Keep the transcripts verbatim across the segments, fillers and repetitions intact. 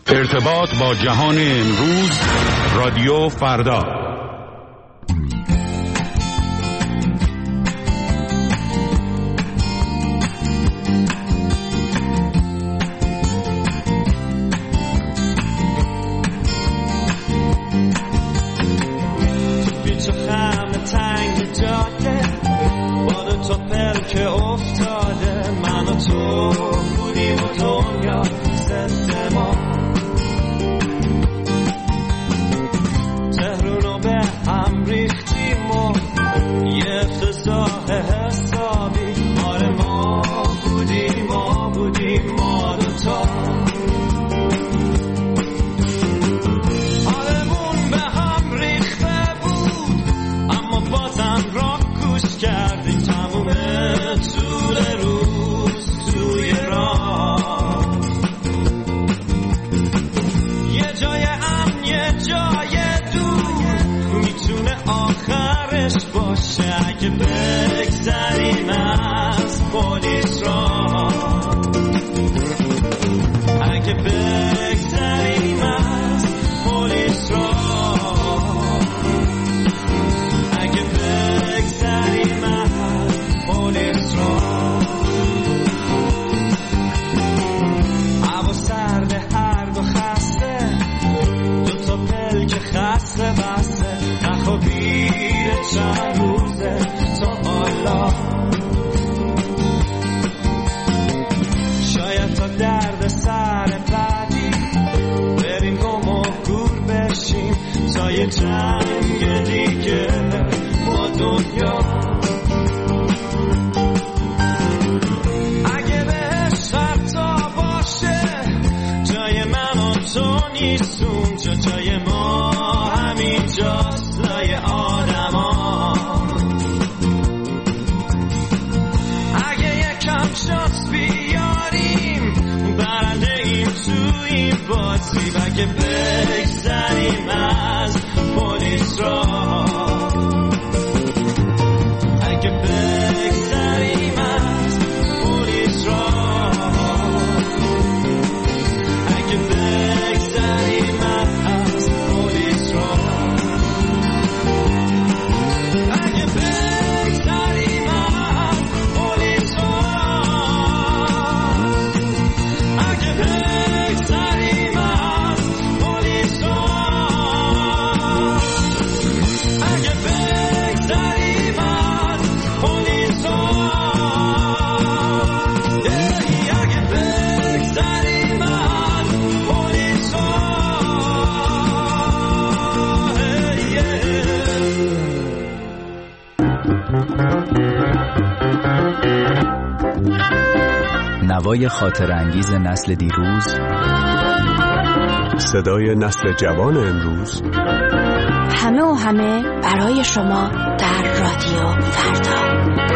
ارتباط با جهان امروز، رادیو فردا. نوای خاطر انگیز نسل دیروز، صدای نسل جوان امروز، همه و همه برای شما در رادیو فردا.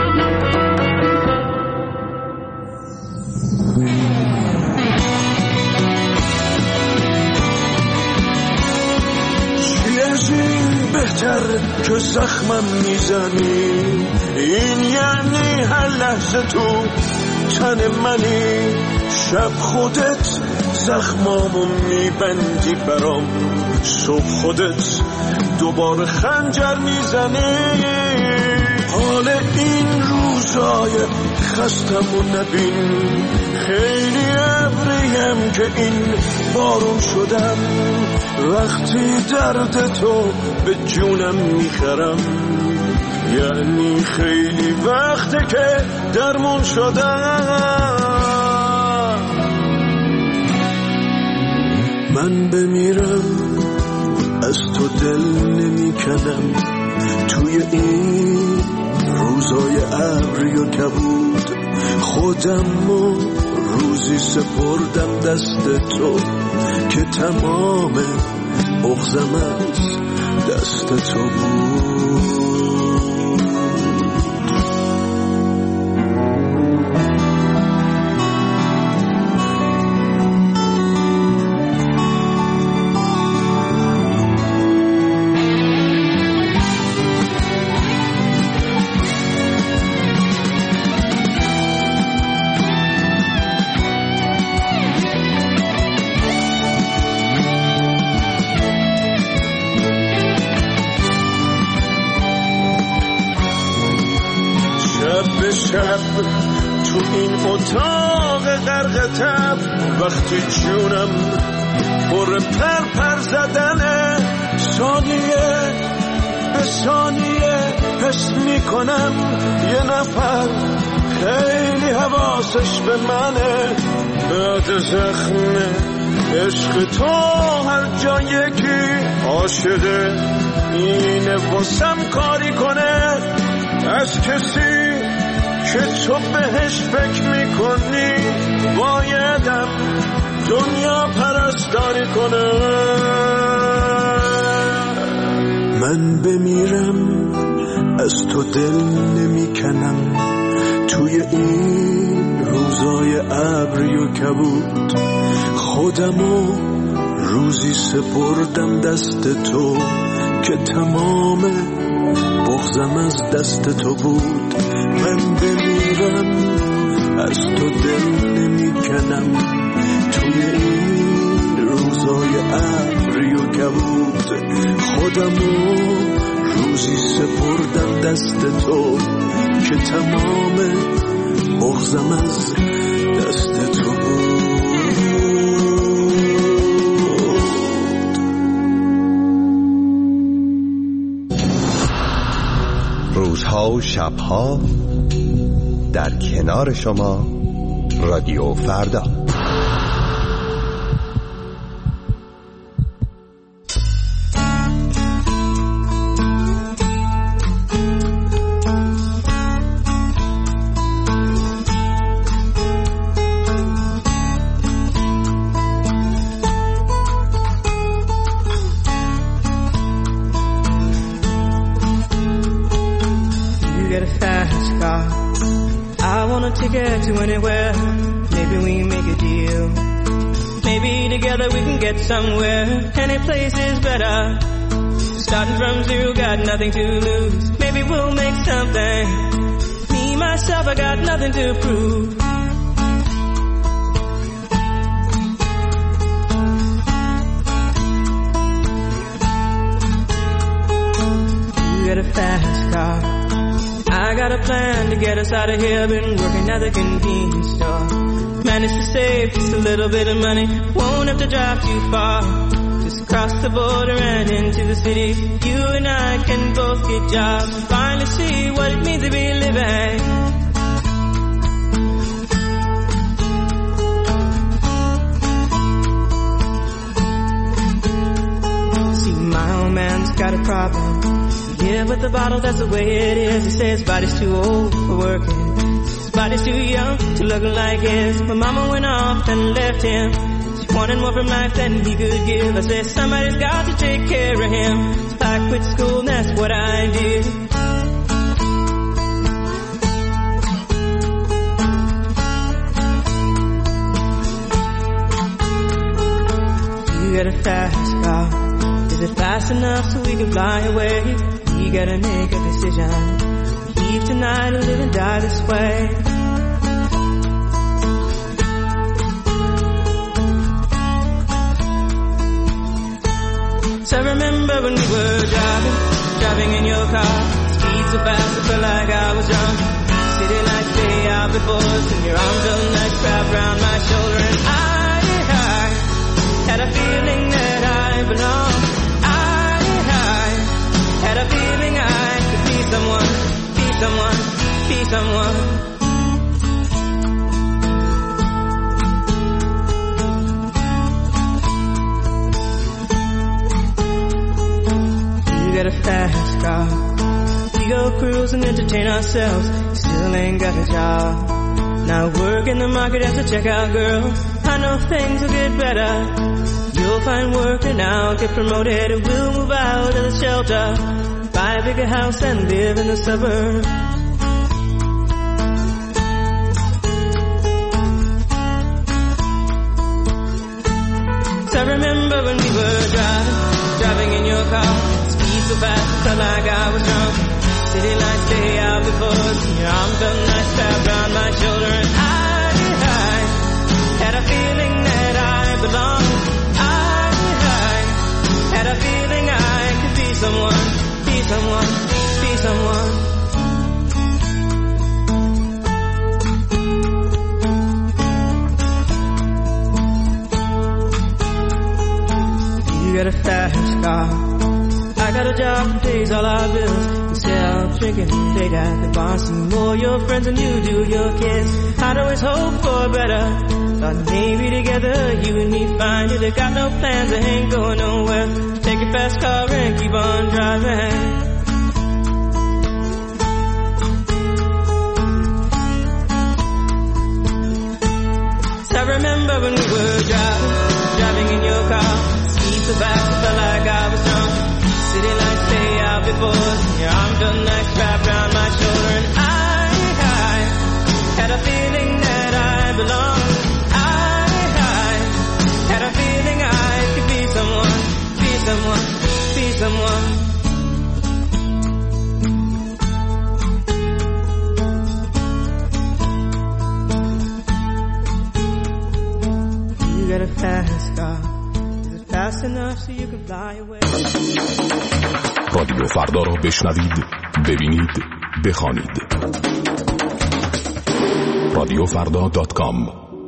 چی از این بهتر که زخمم میزنی، این یعنی هر لحظه تو تن منی، شب خودت زخمامو میبندی برام، صبح خودت دوباره خنجر میزنی. حال این روزای خستمو نبین، خیلی ابریم که این بارون شدم، وقتی درد تو به جونم میخرم، یعنی خیلی وقته که درمون شدم. من بمیرم از تو دل نمی کنم، توی این روزای ابری و کبود خودم و روزی سپردم دست تو که تمام بغضم از دست تو بود. این اتاق غرق تب، وقتی جونم پر پر پر زدنه، ثانیه به ثانیه حس میکنم یه نفر خیلی حواسش به منه. بعد زخم عشق تو هر جا یکی عاشقه، اینه واسم کاری کنه از کسی که تو بهش فکر میکنی، بایدم دنیا پرستاری کنه. من بمیرم از تو دل نمیکنم، توی این روزای ابری و کبود خودمو روزی سپردم دست تو که تمام بغضم از دست تو بود. من بمیرم از تو دل نمیکنم، توی این روزای ابری و کبود خودمو روزی سپردم دست تو که تمام بغضم از دست تو بود. روزها و شبها در کنار شما، رادیو فردا. To anywhere, maybe we make a deal. Maybe together we can get somewhere. Any place is better. Starting from zero, got nothing to lose. Maybe we'll make something. Me, myself, I got nothing to prove. You got a fast car, I got a plan to get us out of here. Been working at the convenience store. Managed to save just a little bit of money. Won't have to drive too far. Just cross the border and into the city. You and I can both get jobs. Finally see what it means to be living. See, my old man's got a problem. Yeah, but the bottle, that's the way it is. He says his body's too old for working. His body's too young to look like his. My mama went off and left him. She wanted more from life than he could give. I said somebody's got to take care of him. So I quit school and that's what I did. You got a fast car. Is it fast enough so we can fly away? You gotta make a decision. Leave tonight or live and die this way. So I remember when we were driving, driving in your car. Speed so fast I felt like I was drunk. City lights day out before us, and your arm felt nice wrapped around my shoulder. And I, I had a feeling that I belonged. Had a feeling I could be someone, be someone, be someone. You got a fast car. We go cruise and entertain ourselves. Still ain't got a job. Now work in the market as a checkout girl. I know things will get better. You'll find work and I'll get promoted and we'll move out of the shelter. Buy a bigger house and live in the suburbs. So I remember when we were driving, driving in your car. Speed so fast I felt like I was drunk. City lights day out before us, and your arm felt nice wrapped around my shoulder. And I, I had a feeling that I belonged. I, I had a feeling I could be someone. Be someone, be someone. got a fast car. I got a job that pays all our bills. Instead of drinking late at the bar, see more your friends than you do your kids. I'd always hope for better. Thought maybe together you and me find it. I got no plans, I ain't going nowhere. Take your fast car and keep on driving. I remember when we were driving, driving in your car. Speed so fast, I felt like I was drunk. City lights stay out before us. Your arm felt nice wrapped around my shoulder. And I, I had a feeling that I belonged. I, I had a feeling I could be someone, be someone, be someone. You got a fast car. Is it fast enough so you can fly away? رادیو فردا را بشنوید، ببینید، بخوانید. رادیو فردا دات کام.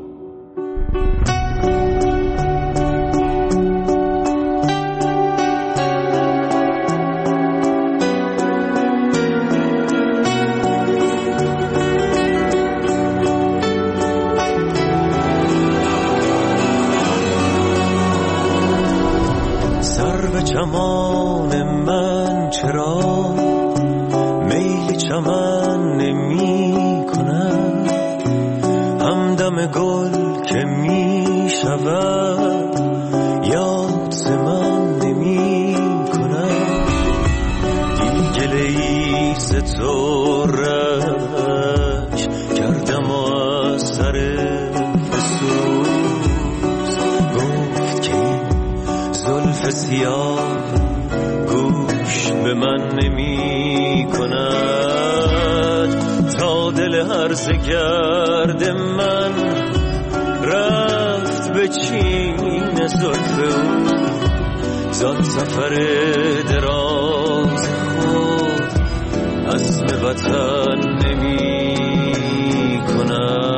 چمان من چرا میل چمن نمی کند، همدم گل که می شود یاد ز من نمی کند. دیگه لیس تو رش کردم و از سر فسوس گفت که زلف سیاه گوش به من نمی کند. تا دل هرزه گرد من رفت به چین زلف او، زان سفر دراز خود عزم وطن نمی کند.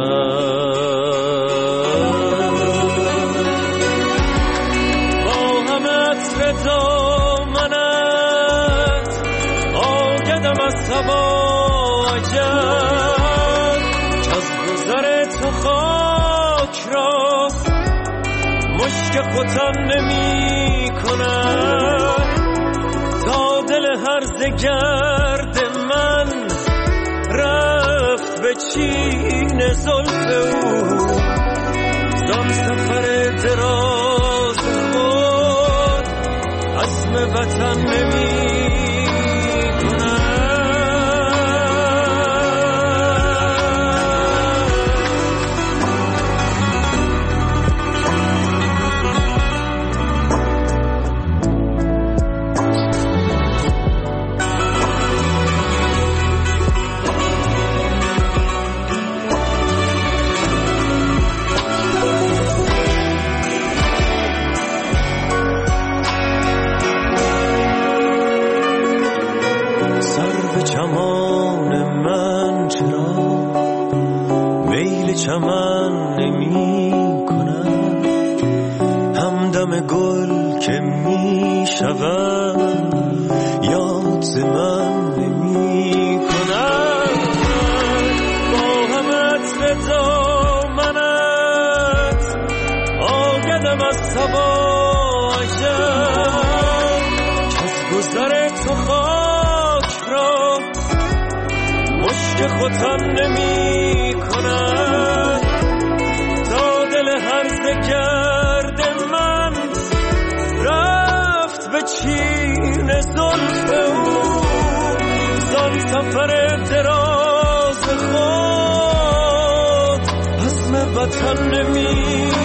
که خودم نمی کنم. تا دل هرزه گرد من رفت به چین زلف او، زان سفر دراز خود عزم وطن نمی چمن نمی کنم، همدم گل که می شود یاد ز من نمی کنم. با هم عطر دامنت آگدم از سبایم، از گذر تو خاک را مشک خودم نمی کنم. تا دل هرزه گرد من رفت به چین زلف او، زان سفر دراز خود عزم وطن نمی